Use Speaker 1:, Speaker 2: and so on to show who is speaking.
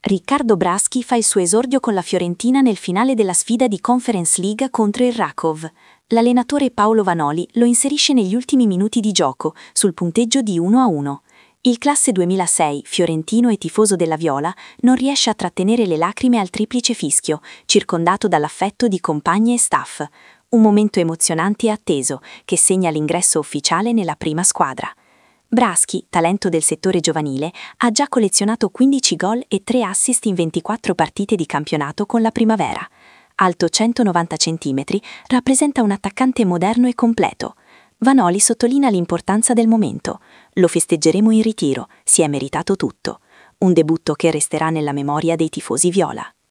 Speaker 1: Riccardo Braschi fa il suo esordio con la Fiorentina nel finale della sfida di Conference League contro il Rakov. L'allenatore Paolo Vanoli lo inserisce negli ultimi minuti di gioco, sul punteggio di 1-1. Il classe 2006, fiorentino e tifoso della Viola, non riesce a trattenere le lacrime al triplice fischio, circondato dall'affetto di compagni e staff. Un momento emozionante e atteso, che segna l'ingresso ufficiale nella prima squadra. Braschi, talento del settore giovanile, ha già collezionato 15 gol e 3 assist in 24 partite di campionato con la Primavera. Alto 190 cm, rappresenta un attaccante moderno e completo. Vanoli sottolinea l'importanza del momento. Lo festeggeremo in ritiro, si è meritato tutto. Un debutto che resterà nella memoria dei tifosi viola.